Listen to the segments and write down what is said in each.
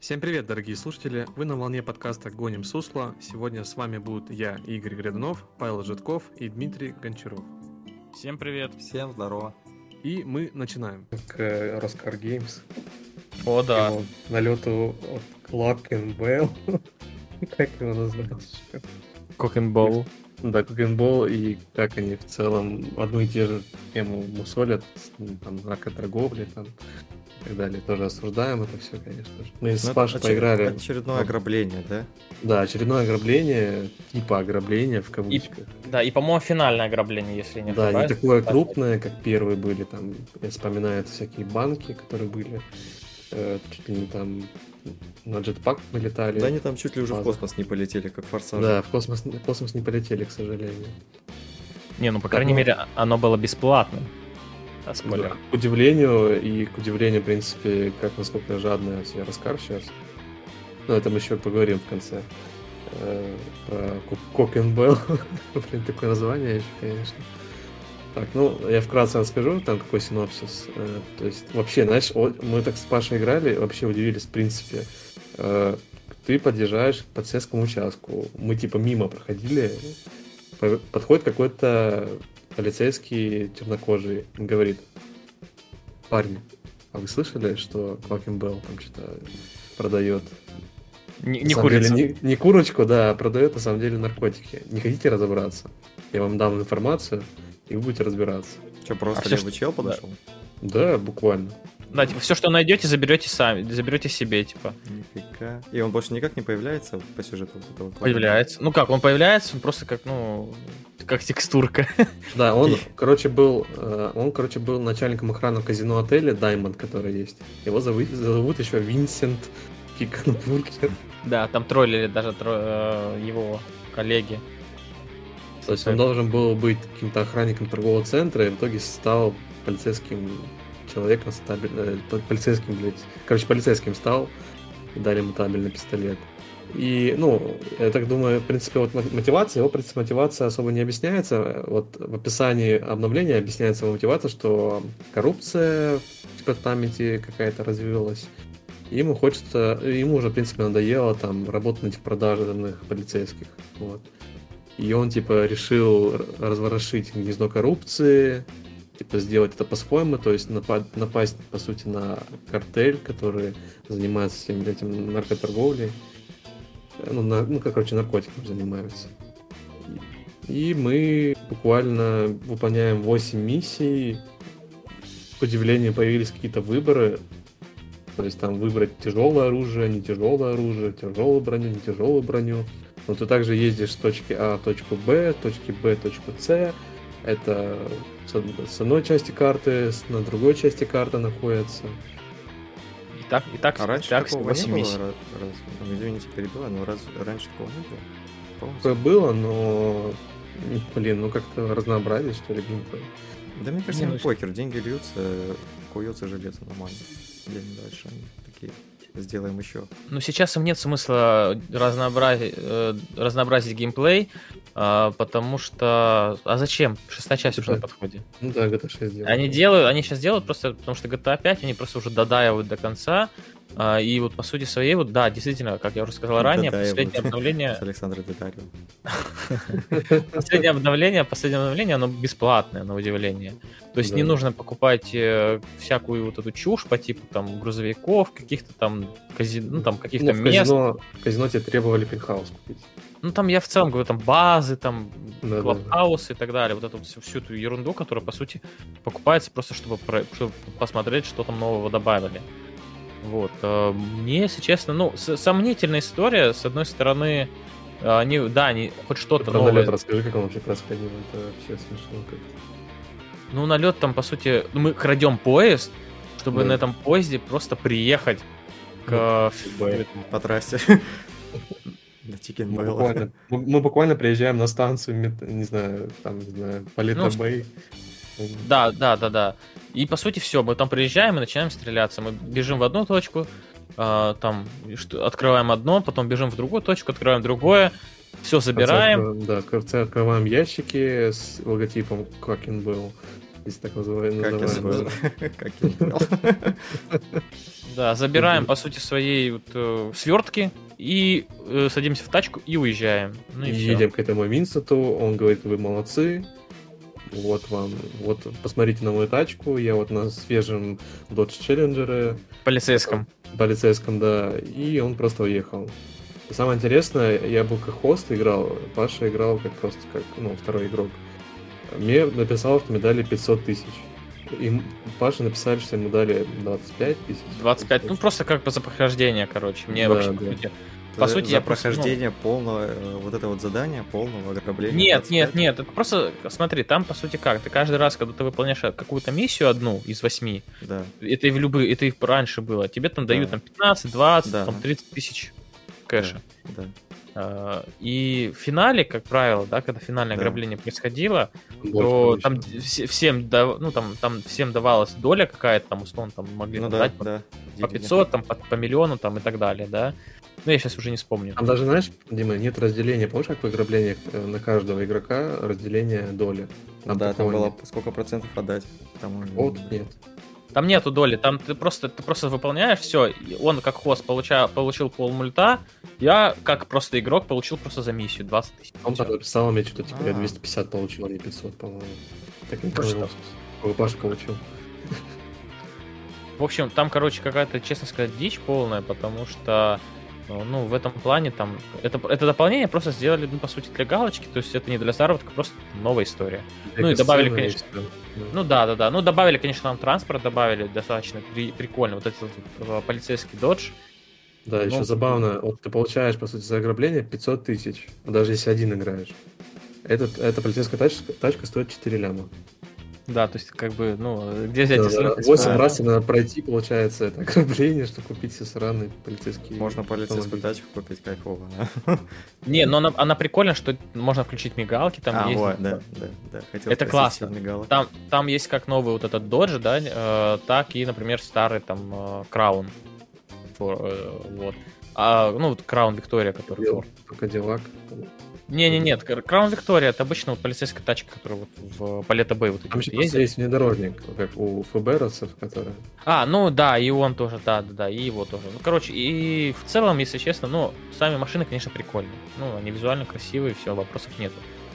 Всем привет, дорогие слушатели! Вы на волне подкаста «Гоним сусло». Сегодня с вами будут я, Игорь Гряданов, Павел Житков и Дмитрий Гончаров. Всем привет! Всем здорово! И мы начинаем. К Роскар Геймс. О, да. Его налету от Clock&Bell. Как его назвать? Кокенбол. Да, Clock&Bell, и как они в целом одну и те же тему мусолят, там, наркоторговли, там, и так далее. Тоже осуждаем это все, конечно же. Мы с Пашей поиграли. Очередное ограбление, да? Да, очередное ограбление, типа ограбления в кавычках. И, по-моему, финальное ограбление, если не ошибаюсь. Да, не такое крупное, как первые были, там, я вспоминаю всякие банки, которые были, чуть ли не там на джетпак вылетали. Да, они там чуть ли уже в космос не полетели, как Форсаж. Да, в космос не полетели, к сожалению. Не, ну, по крайней мере, оно было бесплатным. Да, к удивлению, в принципе, как насколько жадная все Роскар сейчас. Но это мы еще поговорим в конце. Про Clock&Bell. Блин, такое название еще, конечно. Так, ну, я вкратце расскажу, там какой синопсис. То есть, вообще, знаешь, мы так с Пашей играли, вообще удивились, в принципе. Ты подъезжаешь к полицейскому участку. Мы, типа, мимо проходили. Подходит какой-то полицейский чернокожий говорит: парни, а вы слышали, что Clock&Bell там что-то продает? Не курицу. Не курочку, да, а продает на самом деле наркотики. Не хотите разобраться? Я вам дам информацию, и вы будете разбираться. Что, просто левый чел подошел? Да, буквально. Да, типа, все, что найдете, заберете сами, заберете себе, типа. Нифига. И он больше никак не появляется по сюжету этого? Появляется. Ну как, он появляется, он просто как, как текстурка. Да, он, короче, был начальником охраны казино отеля Diamond, который есть. Его зовут еще Винсент Кикенбургер. Да, там троллили даже его коллеги. То есть он должен был быть каким-то охранником торгового центра, и в итоге стал полицейским человеком, полицейским стал, и дали ему табельный пистолет. И, я так думаю, в принципе, вот мотивация особо не объясняется. Вот в описании обновления объясняется мотивация, что коррупция в департаменте какая-то развилась. Ему уже, в принципе, надоело там работать на этих продажных полицейских. Вот. И он, типа, решил разворошить гнездо коррупции, типа, сделать это по-своему, то есть напасть, по сути, на картель, который занимается всем этим наркоторговлей. Наркотиком занимаются. И мы буквально выполняем 8 миссий. К удивлению, появились какие-то выборы. То есть там выбрать тяжелое оружие, не тяжелое оружие, тяжелую броню, не тяжелую броню. Но ты также ездишь с точки А в точку Б, точки Б в точку С. Это с одной части карты, на другой части карты находится. И так, а раньше так такого 8 не миссий. было? Извините, перебиваю, но раньше такого не было? По-моему, Такое было, но как-то разнообразие, что ли, геймплей. Да мне кажется, им покер, деньги льются, куется железо нормально. Идем дальше, они такие, сделаем еще. Сейчас им нет смысла разнообразить геймплей, потому что... А зачем? 6-я часть уже на подходе. Ну да, GTA 6 делают. Они сейчас делают просто, потому что GTA 5 они просто уже додаивают до конца. И вот по сути своей, да, действительно, как я уже сказал ранее, последнее обновление... С Александром Детарио. Последнее обновление, оно бесплатное, на удивление. То есть не нужно покупать всякую вот эту чушь по типу там грузовиков, каких-то там каких-то мест. В казино тебе требовали пентхаус купить. Там я в целом говорю, там базы, там Да, клабхаусы и так далее. Вот эту всю эту ерунду, которая, по сути, покупается просто, чтобы посмотреть, что там нового добавили. Вот. Мне, если честно, сомнительная история. С одной стороны, они хоть что-то новое... Налет расскажи, как он вообще происходил. Это вообще смешно как-то. Налет там, по сути, мы крадем поезд, чтобы на этом поезде просто приехать к... По трассе. Мы буквально приезжаем на станцию, не знаю, Палета Бэй. Да. И по сути все, мы там приезжаем и начинаем стреляться. Мы бежим в одну точку, открываем одно, потом бежим в другую точку, открываем другое, все забираем. В конце открываем ящики с логотипом Clock&Bell, если так называем. Да, забираем, по сути, своей вот, свертки и садимся в тачку и уезжаем. Ну и всё. Едем к этому Винсенту, он говорит, вы молодцы, вот вам, вот посмотрите на мою тачку, я вот на свежем Dodge Challenger, Полицейском. полицейском, да, и он просто уехал. И самое интересное, я был как хост играл, Паша играл как просто как, второй игрок. Мне написал, что мне дали 500 тысяч. И Паше написали, что ему дали 25 тысяч. 25, ну просто как бы за прохождение, короче. Мне Да, вообще, да. по сути, за я просто, прохождение полного, вот это вот задание полного ограбления. Нет, это просто, смотри, там, по сути, как, ты каждый раз, когда ты выполняешь какую-то миссию одну из 8, Да. это и раньше было, тебе там дают Да. там 15, 20, Да. там 30 тысяч кэша. Да. И в финале, как правило, да, когда финальное Да. ограбление происходило, Больше то там обычно. всем, там всем давалась доля какая-то, там, условно, там могли Ну там да, дать да. по 500, там, по миллиону, там, и так далее, да. Ну, я сейчас уже не вспомню. Там даже, знаешь, Дима, нет разделения. Помнишь, как в ограблениях на каждого игрока разделение доли? Да, там такого было нет. сколько процентов отдать. Там Вот нет. Там нету доли, там ты просто выполняешь все. Он как хост получил полмульта, я как просто игрок получил просто за миссию 20 тысяч. Он там написал мне что-то, типа, я А. 250 получил, а не 500, по-моему. Так не Просто. понял. Сколько Паша получил. В общем, там, короче, какая-то, честно сказать, дичь полная, потому что, ну, в этом плане там... Это дополнение просто сделали, ну, по сути, для галочки, то есть это не для заработка, просто новая история. Ну и добавили, конечно... Ну да. Ну добавили, конечно, там транспорт, добавили достаточно прикольно. Вот этот вот, полицейский додж. Да, еще забавно, вот ты получаешь, по сути, за ограбление 500 тысяч, даже если один играешь. Эта полицейская тачка стоит 4 ляма. Да, то есть, как бы, ну, где взять... Да, 8 раз надо пройти, получается, это ограбление, чтобы купить все сраные полицейские... Можно полицейскую автомобили. тачку купить кайфово, да? Не, но она прикольная, что можно включить мигалки, там есть... да. Хотел Это спросить, классно. мигалок. Там есть как новый вот этот додж, да, так и, например, старый там Краун. Вот. Ну, вот Краун Виктория, который Ford. Кадиллак. Нет, Краун Виктория это обычно вот полицейская тачка, которая вот в Палета Бэй вот Там эти еще вот ездит. есть внедорожник, как у ФБРовцев, которые... Ну да, и он тоже, да, и его тоже. Ну, короче, и в целом, если честно, ну, сами машины, конечно, прикольные. Ну, они визуально красивые, все, вопросов нету.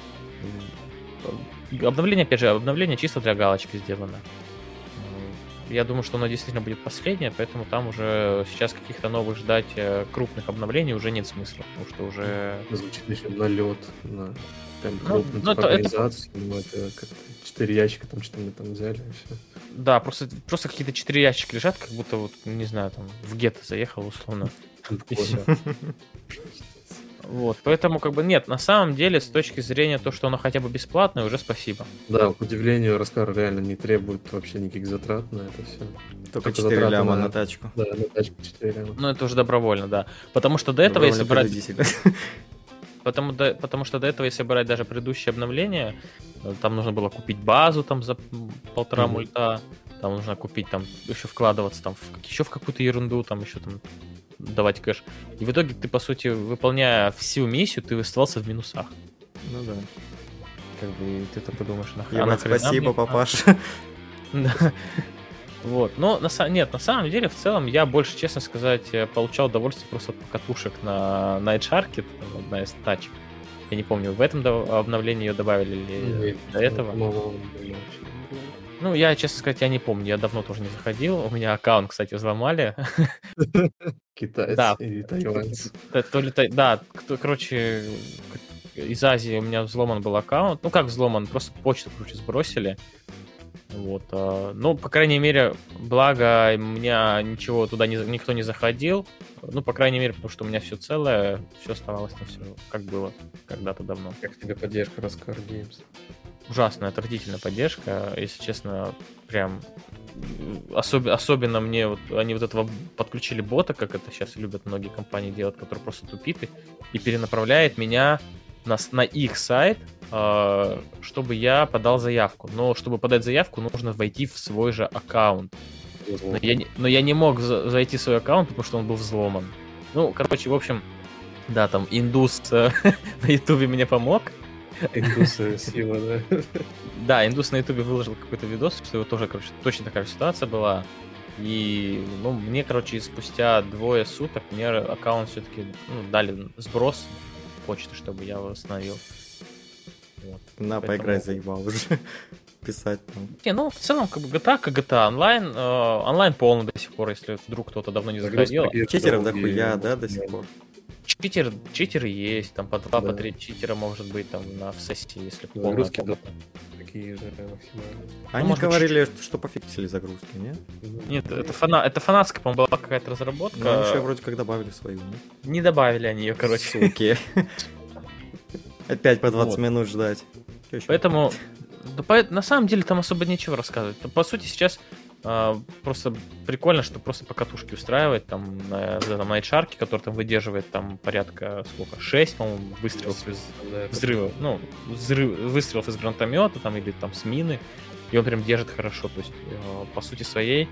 Обновление, опять же, обновление чисто для галочки сделано. Я думаю, что оно действительно будет последнее, поэтому там уже сейчас каких-то новых ждать крупных обновлений уже нет смысла, потому что уже... Звучит еще налет на прям Ну, крупную ну, это- организацию. Ну, это как-то 4 ящика, там что-то мы там взяли, и все. Да, просто какие-то 4 ящика лежат, как будто вот, не знаю, там в гетто заехал условно. И все. Вот, поэтому как бы нет, на самом деле с точки зрения того, что оно хотя бы бесплатное, уже спасибо. Да, к удивлению, Раскар реально не требует вообще никаких затрат на это все. Только 4 ляма на тачку. Да, на тачку 4 ляма. Ну это уже добровольно, да. Потому что до этого, если брать... Добровольно Потому что до этого, если брать даже предыдущее обновление, там нужно было купить базу там за 1,5 мульта, там нужно купить, там еще вкладываться там еще в какую-то ерунду, там еще там давать кэш. И в итоге ты, по сути, выполняя всю миссию, ты оставался в минусах. Ну да. Как бы ты такой думаешь, Ебать, спасибо, папаша. Да. Вот, но на самом деле, в целом, я больше, честно сказать, получал удовольствие просто от покатушек на Night Shark, это одна из тачек. Я не помню, в этом обновлении ее добавили или до этого. Ну, я, честно сказать, я не помню, я давно тоже не заходил. У меня аккаунт, кстати, взломали. Китайцы Да. и тайваньцы. Короче, из Азии у меня взломан был аккаунт. Ну, как взломан, просто почту, короче, сбросили. Вот. Ну, по крайней мере, благо, у меня ничего туда никто не заходил. Ну, по крайней мере, потому что у меня все целое, все оставалось на все, как было когда-то давно. Как тебе поддержка Раскар Games? Ужасная, отвратительная поддержка. Если честно, прям особенно мне вот они вот этого подключили бота, как это сейчас любят многие компании делать, который просто тупит и перенаправляет меня на их сайт, чтобы я подал заявку. Но чтобы подать заявку, нужно войти в свой же аккаунт. Но я не мог зайти в свой аккаунт, потому что он был взломан. Ну, короче, в общем, да, там индус на ютубе мне помог. Индус сила, да? Да, индус на ютубе выложил какой-то видос, что его тоже, короче, точно такая же ситуация была. И, ну, мне, короче, спустя 2 суток мне аккаунт все-таки дали сброс почты, чтобы я восстановил. Вот. На, Поэтому- поиграй, заебал уже. Писать там. Не, ну, в целом, как бы GTA, как GTA онлайн, онлайн полный до сих пор, если вдруг кто-то давно не заходил. Читеров дохуя, да, до сих пор? Читеры есть, там по 2, по Да. 3 читера может быть там в сессии, если Загрузки, полная. такие же максимально. Они может быть, говорили, что пофиксили загрузки, нет? Нет, это фанатская, по-моему, была какая-то разработка. Ну, они еще вроде как добавили свою, нет? Не добавили они ее, короче. Суки. Опять по 20 Вот. минут ждать. Чё ещё? Поэтому, на самом деле, там особо нечего рассказывать. По сути, сейчас просто прикольно, что просто по катушке устраивает там на HR, который там выдерживает там порядка, сколько, 6, по-моему, выстрелов из взрыва, выстрелов из гранатомета там или там с мины, и он прям держит хорошо, то есть по сути своей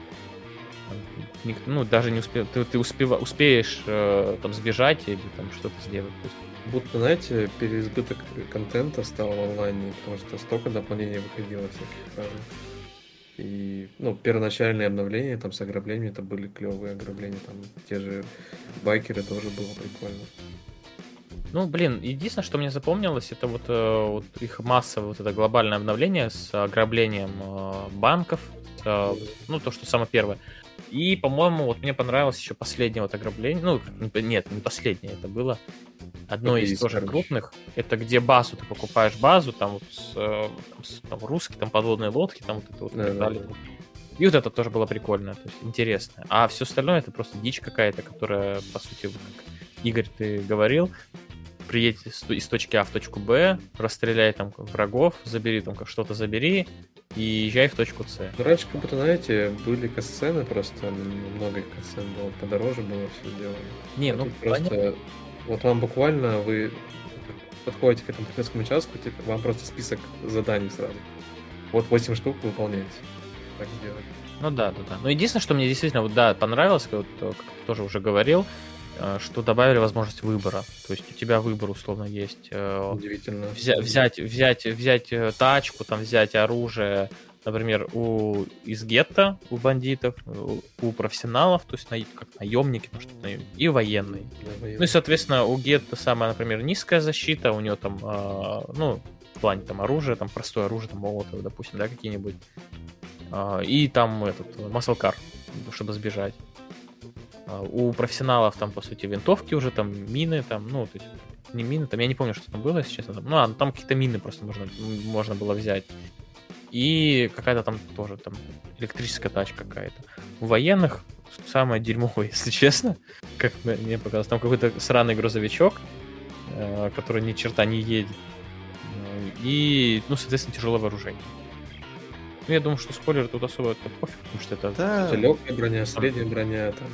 даже не успеешь там сбежать или там что-то сделать. То есть, Будто, знаете, переизбыток контента стал в онлайне, потому что столько дополнений выходило всяких разных. И, первоначальные обновления там с ограблениями, это были клевые ограбления, там те же байкеры тоже было прикольно. единственное, что мне запомнилось, это вот их массовое вот это глобальное обновление с ограблением банков, то, что самое первое. И, по-моему, вот мне понравилось еще последнее вот ограбление. Нет, не последнее, это было одно из тоже крупных. Это где базу, ты покупаешь базу, там вот там русские, там подводные лодки, там вот это вот. Да. И вот это тоже было прикольно, то есть интересно. А все остальное это просто дичь какая-то, которая, по сути, вот как Игорь, ты говорил, приедь из точки А в точку Б, расстреляй там врагов, забери там что-то забери и езжай в точку С. Раньше, как будто, знаете, были катсцены, просто много их катсцен было, подороже было все сделано. Тут просто вот вам буквально вы подходите к этому полицейскому участку, вам просто список заданий сразу. Вот 8 штук выполняете. Так сделать. Да. Но единственное, что мне действительно понравилось, как ты тоже уже говорил, что добавили возможность выбора. То есть у тебя выбор условно есть. Удивительно. Взять тачку, там взять оружие, например, из гетто, у бандитов, у профессионалов, то есть как наемники, и военные. И, соответственно, у гетто самая, например, низкая защита, у него там, в плане там оружия, там простое оружие, там молотов, допустим, да, какие-нибудь. И там muscle car, чтобы сбежать. У профессионалов там, по сути, винтовки уже, там мины, там, то есть не мины, там я не помню, что там было, если честно. Там какие-то мины просто можно было взять. И какая-то там тоже там электрическая тачка какая-то. У военных самое дерьмовое, если честно, как мне показалось. Там какой-то сраный грузовичок, который ни черта не едет. И, соответственно, тяжелое вооружение. Я думаю, что спойлеры тут особо это пофиг, потому что это... Да. Легкая броня, средняя броня, там...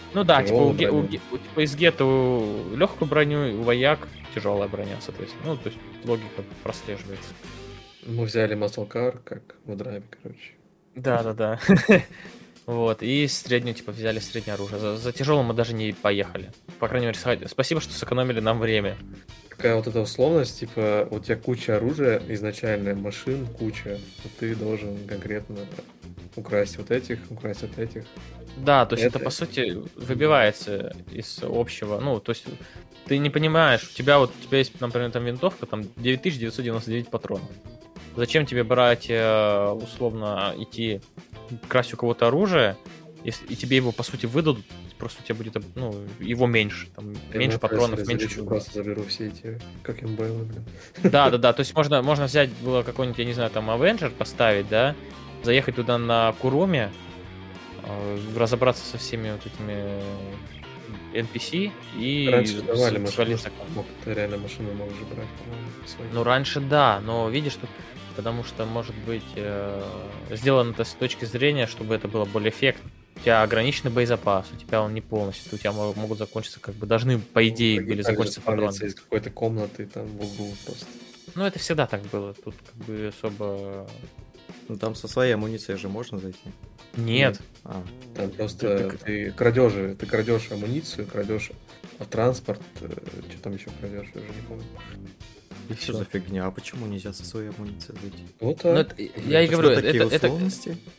из гетто легкую броню, у вояк тяжелая броня, соответственно. То есть логика прослеживается. Мы взяли muscle car, как в драйве, короче. Да. Вот, и среднюю, взяли среднее оружие. За тяжелым мы даже не поехали. По крайней мере, спасибо, что сэкономили нам время. Какая вот эта условность, у тебя куча оружия, изначально машин куча, но ты должен конкретно украсть вот этих. Да, то есть это по сути выбивается из общего, то есть ты не понимаешь, у тебя есть, например, там винтовка, там 9999 патронов. Зачем тебе брать, условно, идти красть у кого-то оружие, и тебе его, по сути, выдадут, просто у тебя будет, его меньше, там, меньше патронов, меньше... Я просто заберу все эти, как МБЛ, блин. Да, то есть можно взять, было какой-нибудь, я не знаю, там, Avenger поставить, да, заехать туда на Куруме, разобраться со всеми вот этими NPC и... Раньше давали машины, ты реально машину можешь брать, по-моему, раньше да, но видишь, что... Потому что, может быть, сделано это с точки зрения, чтобы это было более эффектно. У тебя ограниченный боезапас, у тебя он не полностью, у тебя могут закончиться, должны, по идее, были закончиться патроны. Из какой-то комнаты, там, в углу просто. Это всегда так было, тут особо... Там со своей амуницией же можно зайти? Нет. Там просто ты крадешь амуницию, крадешь транспорт, что там еще крадешь, я уже не помню. И что за фигня? А почему нельзя со своей амуницией зайти? Вот я и говорю, это условности?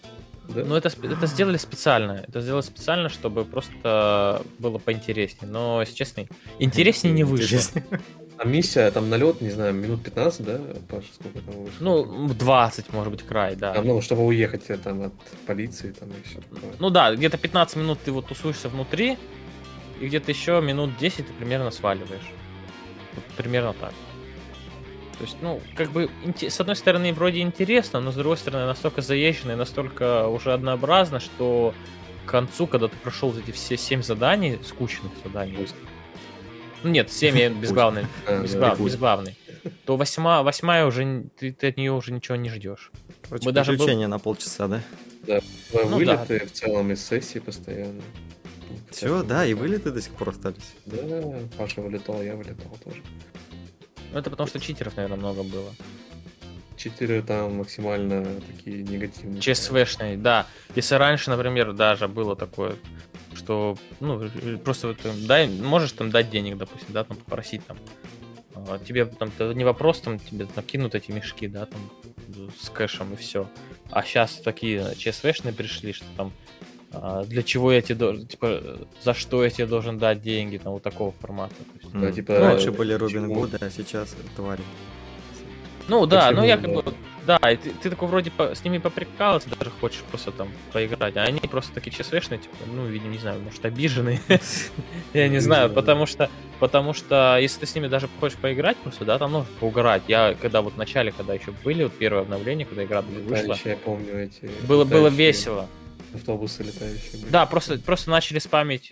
Да? Ну, это сделали специально. Это сделали специально, чтобы просто было поинтереснее. Но, если честно, интереснее не вышло. А миссия, там налет, не знаю, минут 15, да, Паша, сколько там вышло? Ну, 20, может быть, край, да. Ну, чтобы уехать там от полиции, там и все такое. Ну да, где-то 15 минут ты вот тусуешься внутри, и где-то еще минут 10 ты примерно сваливаешь. Вот примерно так. То есть, ну, как бы, с одной стороны, вроде интересно, но с другой стороны, настолько заезжено и настолько уже однообразно, что к концу, когда ты прошел эти все 7 заданий, скучных заданий, ну нет, 7 безглавный, безглавный, то 8 уже, ты от нее уже ничего не ждешь. Короче, приключения на полчаса, да? Да, Ну вылеты в целом из сессии постоянно. Все, да, и вылеты до сих пор остались. Да, Паша вылетал, я вылетал тоже. Ну это потому что читеров, наверное, много было. Читеры там максимально такие негативные. ЧСВшные, да. Если раньше, например, даже было такое, что, ну, просто вот, дай, можешь там дать денег, допустим, да, там попросить там, тебе там не вопрос, там тебе накинут эти мешки, да, там с кэшем и все. А сейчас такие ЧСВшные пришли, что там для чего я тебе должен, типа, за что я тебе должен дать деньги, там, вот такого формата. То есть, Да, типа, раньше были Робин Гуды, а сейчас твари. Ну да, Почему, ну я да? как бы, да, и ты такой вроде с ними поприкалываться даже хочешь просто там поиграть, а они просто такие ЧСВшные, типа, ну, видимо, не знаю, может, обиженные, я не знаю, потому что если ты с ними даже хочешь поиграть просто, да, там нужно поугарать. Я когда вот в начале, когда еще были, вот первое обновление, когда игра вышла, я помню эти... было весело. Автобусы летающие были. Да, просто начали спамить,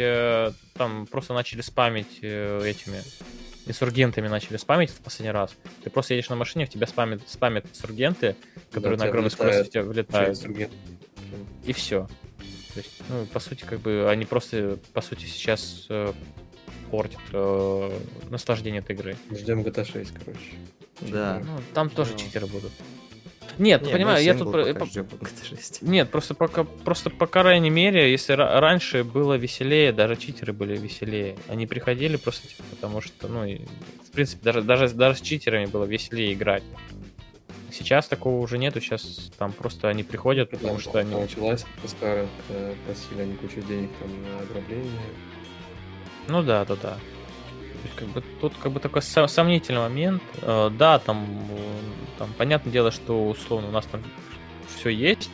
этими инсургентами начали спамить в последний раз. Ты просто едешь на машине, в тебя спамят инсургенты, которые на огромной скорости в тебя вылетают. И все. То есть, ну, по сути, как бы они просто, по сути, сейчас портят наслаждение от игры. Ждем GTA 6, короче. Да. Ну, там тоже читеры будут. Нет, понимаю, я тут... Нет, просто по крайней мере, если раньше было веселее, даже читеры были веселее. Они приходили просто, типа, потому что, ну, и, в принципе, даже с читерами было веселее играть. Сейчас такого уже нету, сейчас там просто они приходят, потому что они... Началась Скара, просили они кучу денег там на ограбление. Ну да. То есть, как бы, тут как бы такой сомнительный момент. Да, там понятное дело, что условно у нас там все есть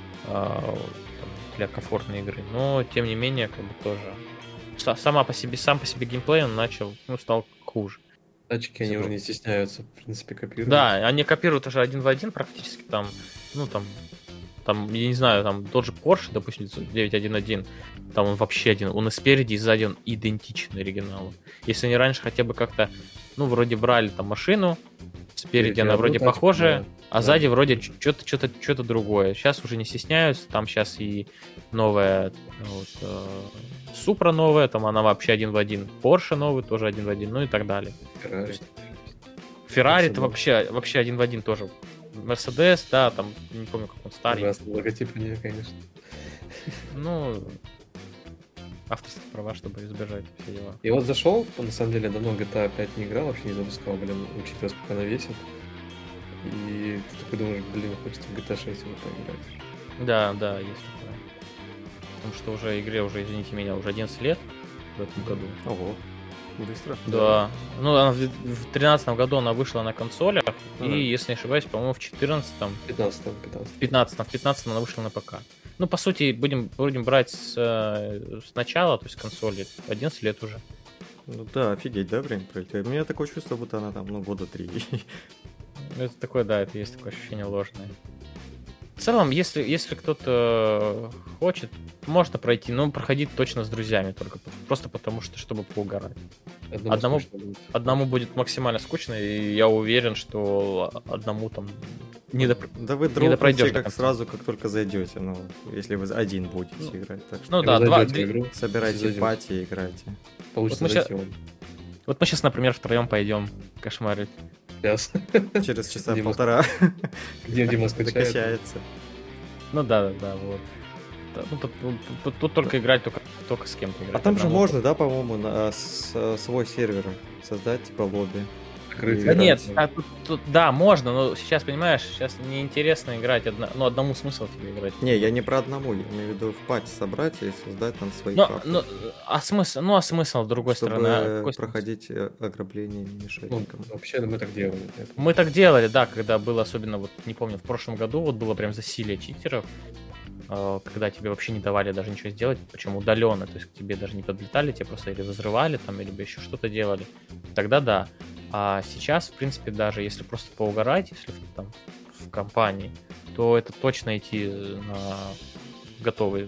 для комфортной игры, но тем не менее, как бы тоже сам по себе геймплей он стал хуже. Тачки они уже не стесняются, в принципе, копируют. Да, они копируют уже один в один практически там, я не знаю, там тот же Porsche, допустим, 911, там он вообще один, он и спереди, и сзади он идентичен оригиналу. Если они раньше хотя бы как-то, ну, вроде брали там машину, спереди она вроде похожая, а сзади вроде что-то другое. Сейчас уже не стесняются, там сейчас и новая Supra новая, там она вообще один в один, Porsche новый тоже один в один, ну и так далее. Ferrari это вообще один в один тоже. Mercedes, да, там, не помню, как он старый. Логотип у нее, конечно. Ну, авторские права, чтобы избежать все дела. И вот зашел, на самом деле, давно GTA 5 не играл, вообще не запускал, учитывая, сколько она весит. И ты такой думаешь, хочется в GTA 6 его поиграть. Да, есть такое. Потому что уже игре, извините меня, уже 11 лет в этом году. Ого. Быстро. Да. Ну, она в 2013 году она вышла на консолях, и, если не ошибаюсь, по-моему, в 2014-м... 15-м она вышла на ПК. Ну, по сути, будем брать с начала, то есть консоли, 11 лет уже. Ну да, офигеть, да, время пролетело. У меня такое чувство, будто она там, года 3. Это такое, да, это есть такое ощущение ложное. В целом, если кто-то хочет, можно пройти, но проходить точно с друзьями, только просто потому что, чтобы поугарать. Одному будет максимально скучно, и я уверен, что одному там Да вы дропнете как сразу, как только зайдете, ну, если вы один будете играть. Так что собирайте пати и играйте. Вот мы сейчас, например, втроем пойдем кошмарить. Через часа полтора. Где Дима скачается. Ну да, вот. Тут только играть, только с кем-то играть. А там же можно, да, по-моему, свой сервер создать, типа лобби. открыть. Да нет, тут, да, можно, но сейчас, понимаешь, сейчас неинтересно играть, одному смысл тебе играть. Не, я не про одному, я имею в виду в пати собрать и создать там свои карты. А смысл, с другой стороны? Чтобы проходить ограбление, не мешать никому. Вообще, мы так делали. Мы так делали, да, когда было особенно, вот не помню, в прошлом году вот было прям засилие читеров, когда тебе вообще не давали даже ничего сделать, причем удаленно, то есть к тебе даже не подлетали, тебе просто или взрывали там, или еще что-то делали. Тогда да. А сейчас, в принципе, даже если просто поугарать, если там в компании, то это точно идти на готовый,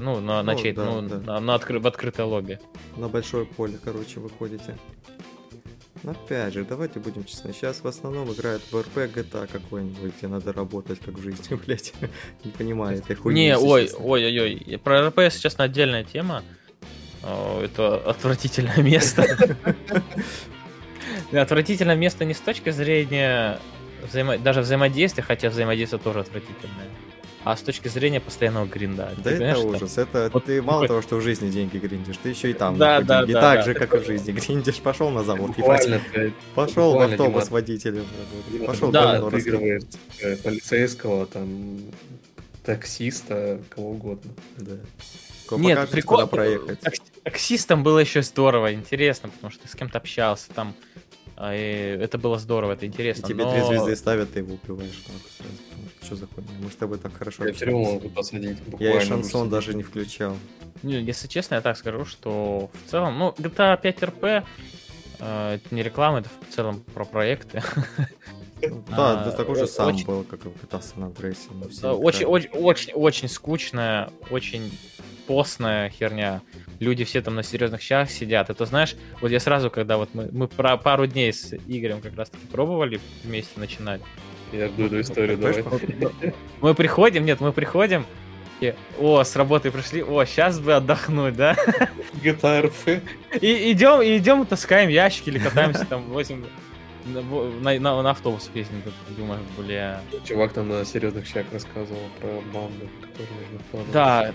в открытое лобби. На большое поле, короче, выходите. Но опять же, давайте будем честны. Сейчас в основном играют в РП GTA какой-нибудь, где надо работать как в жизни, блять. Не понимаю этой хуйни. Не, ой. Про РП сейчас отдельная тема. Это отвратительное место. Отвратительное место не с точки зрения даже взаимодействия, хотя взаимодействие тоже отвратительное, а с точки зрения постоянного гринда. Да это ужас. Это вот ты мало того, что в жизни деньги гриндишь, ты еще и там деньги так же, как и в жизни гриндишь. Пошел на завод, пошел в автобус водителем, пошел отыгрываешь полицейского, там, таксиста, кого угодно. Да. Нет, прикольно проехать. Таксистом было еще здорово, интересно, потому что ты с кем-то общался там. И это было здорово, это интересно. И тебе 3 звезды ставят, ты его убиваешь. Что за хуйня? Мы с тобой так хорошо. Я все равно могу посадить. Я и шансон даже не включал. Если честно, я так скажу, что в целом, GTA 5 RP это не реклама, это в целом про проекты. Да, это такой же сам был, как и в GTA San Andreas. Очень скучная, очень постная херня. Люди все там на серьезных щах сидят. Это знаешь, вот я сразу, когда вот мы пару дней с Игорем как раз таки пробовали вместе начинать. Я жду эту историю, давай. Мы приходим, и, с работы пришли, сейчас бы отдохнуть, да? GTA RP. И идем, таскаем ящики или катаемся там 8 на автобус ездим, думаю, бля. Чувак там на серьезных щах рассказывал про банду, которую нужно вкладывать. Да,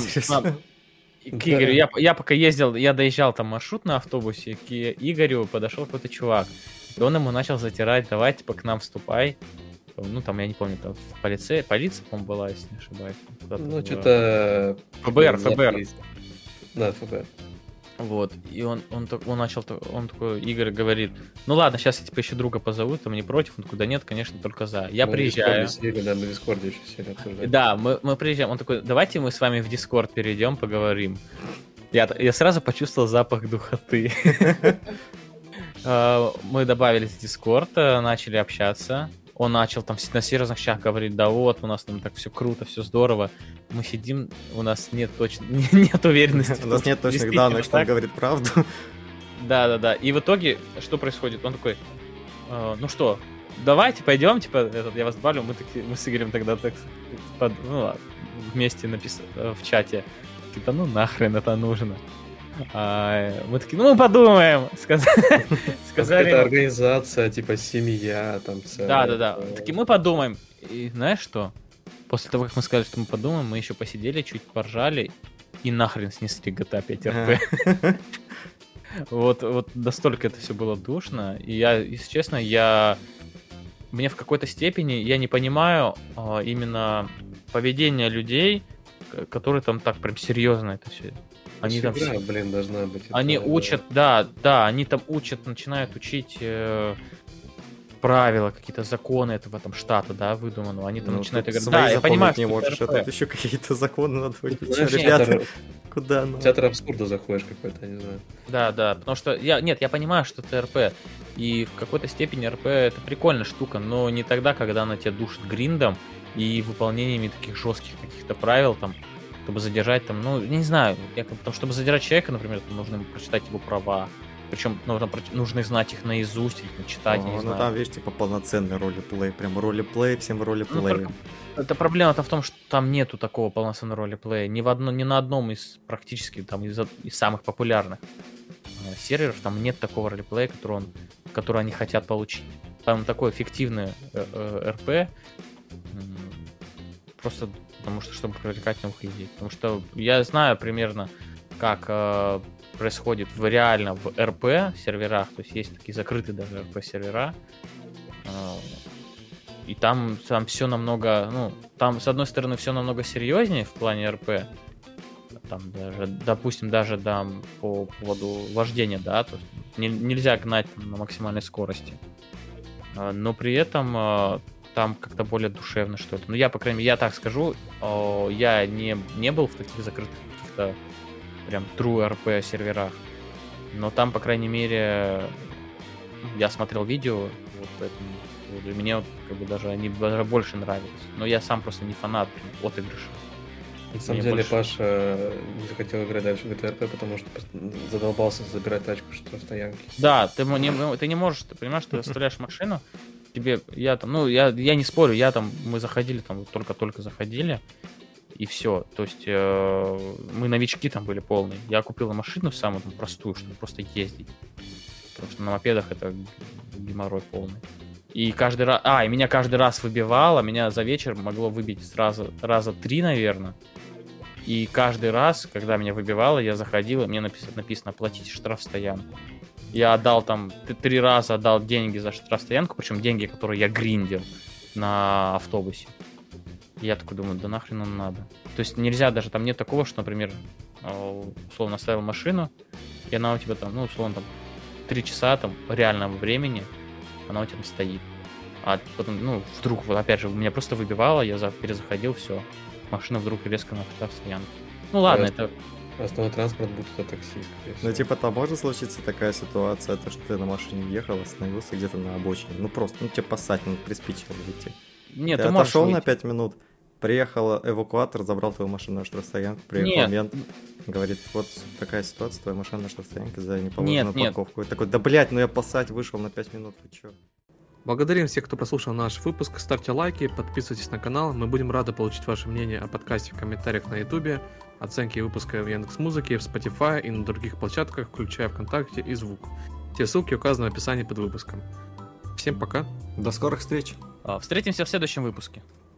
к Игорю, я пока ездил, я доезжал там маршрут на автобусе, к Игорю подошел какой-то чувак, и он ему начал затирать, давай, типа, к нам вступай. Там, я не помню, там полиция, по-моему, была, если не ошибаюсь. Что-то... ФБР. Да, ФБР. Вот, и он такой, Игорь говорит, ну ладно, сейчас я типа еще друга позову, там не против, он такой, да нет, конечно, только за. Я приезжаю. На Дискорде еще сели обсуждать. Да, мы приезжаем, он такой, давайте мы с вами в Дискорд перейдем, поговорим. Я сразу почувствовал запах духоты. Мы добавились в Дискорд, начали общаться. Он начал там на серьезных щах говорить, да вот, у нас там так все круто, все здорово. Мы сидим, у нас нет уверенности. У нас нет точных данных, что он говорит правду. Да. И в итоге, что происходит? Он такой, ну что, давайте пойдем, типа, я вас добавлю. Мы с Игорем тогда так вместе написали в чате. Да ну нахрен это нужно. Мы такие, мы подумаем, сказали. Это организация, типа семья, там целая. Да. Такие, мы подумаем. И знаешь что? После того, как мы сказали, что мы подумаем, мы еще посидели, чуть поржали и нахрен снесли GTA 5 RP. Вот настолько это все было душно. И я, если честно, мне в какой-то степени, я не понимаю именно поведение людей, которые там так прям серьезно это все. Они там игра, должна быть. Они учат, да, они там учат, начинают учить правила, какие-то законы этого там штата, да, выдуманного. Они там начинают играть. Да, я понимаю, не можешь, а тут еще какие-то законы надо учить. Ребята, куда? Театр абсурда заходишь какой-то, не знаю. Да, потому что я понимаю, что это РП, и в какой-то степени РП это прикольная штука, но не тогда, когда она тебя душит гриндом и выполнениями таких жестких каких-то правил там, чтобы задержать там, не знаю, потому чтобы задержать человека, например, там нужно прочитать его права, причем нужно знать их наизусть, их начитать, я не знаю. Там, видишь, типа полноценный ролеплей, прям ролеплей, всем ролеплеем. Это проблема-то в том, что там нету такого полноценного ролеплея, ни на одном из практически там из самых популярных серверов там нет такого ролеплея, который они хотят получить. Там такое фиктивное РП, просто потому что, чтобы привлекать новых людей. Потому что я знаю примерно, как происходит реально в РП серверах, то есть такие закрытые даже РП сервера, и там все намного, ну, там с одной стороны все намного серьезнее в плане РП, там даже, допустим, даже там по поводу вождения, да, то есть нельзя гнать на максимальной скорости, но при этом там как-то более душевно, что ли. Ну, я, по крайней мере, я так скажу, я не был в таких закрытых каких-то прям true RP серверах, но там, по крайней мере, я смотрел видео, вот поэтому для меня вот, как бы даже они даже больше нравились. Но я сам просто не фанат отыгрыша. На самом деле, Паша не захотел играть дальше в GTRP, потому что задолбался забирать тачку штрафстоянки. Да, ты не можешь, ты понимаешь, ты оставляешь машину, тебе, я не спорю, мы заходили, там только заходили, и все. То есть мы новички там были полные. Я купил машину самую там простую, чтобы просто ездить. Потому что на мопедах это геморрой полный. И каждый раз... и меня каждый раз выбивало, меня за вечер могло выбить сразу раза 3, наверное. И каждый раз, когда меня выбивало, я заходил, и мне написано «платить штрафстоянку». Я отдал там 3 раза отдал деньги за штрафстоянку, причем деньги, которые я гриндил на автобусе. И я такой думаю, да нахрен он надо. То есть нельзя даже, там нет такого, что, например, условно оставил машину, и она у тебя там, ну, условно, там 3 часа там реального времени, она у тебя стоит. А потом, ну, вдруг, вот опять же, меня просто выбивало, я перезаходил, все. Машина вдруг резко на штрафстоянке. Ну ладно, это... Основной транспорт будет это такси, скорее всего. Ну, типа, там может случиться такая ситуация, то, что ты на машине ехал, остановился где-то на обочине. Ну, просто, ну, тебе поссать, ну, приспичило выйти. Нет, ты отошел на 5 минут, приехал эвакуатор, забрал твою машину на штрафстоянку, приехал мент, говорит, вот такая ситуация, твоя машина на штрафстоянке за неположенную парковку. И такой, да, блядь, ну я поссать вышел на 5 минут, вы чё? Благодарим всех, кто прослушал наш выпуск. Ставьте лайки, подписывайтесь на канал. Мы будем рады получить ваше мнение о подкасте в комментариях на YouTube, оценки выпуска в Яндекс.Музыке, в Spotify и на других площадках, включая ВКонтакте и Звук. Все ссылки указаны в описании под выпуском. Всем пока. До скорых встреч. Встретимся в следующем выпуске.